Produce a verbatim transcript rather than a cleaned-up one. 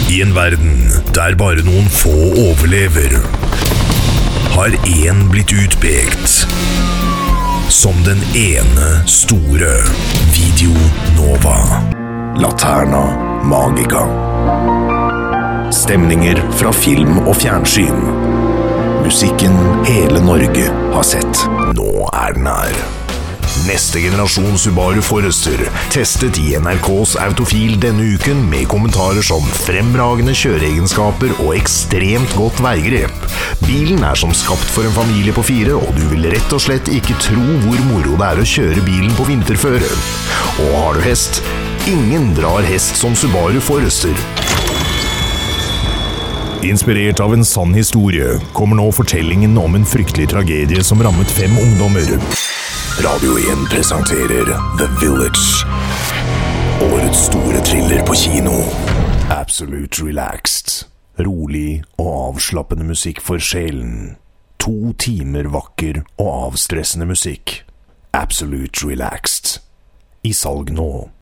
I en verden der bare noen få overlever, har en blitt utpekt som den ene store Video Nova. Laterna Magica. Stemninger fra film og fjernsyn. Musikken hele Norge har sett. Nå er den her. Neste generasjon Subaru Forester testet i N R K's Autofil denne uken med kommentarer som fremragende kjøreegenskaper og ekstremt godt veigrep. Bilen er som skapt for en familie på fire, og du vil rett og slett ikke tro hvor moro det er å kjøre bilen på vinterføre. Og har du hest? Ingen drar hest som Subaru Forester. Inspirert av en sann historie kommer nå fortellingen om en fryktelig tragedie som rammet fem ungdommer. Radio en presenterer The Village. Årets store thriller på kino. Absolute Relaxed. Rolig og avslappende musikk for sjelen. To timer vakker og avstressende musikk. Absolute Relaxed. I salg nå.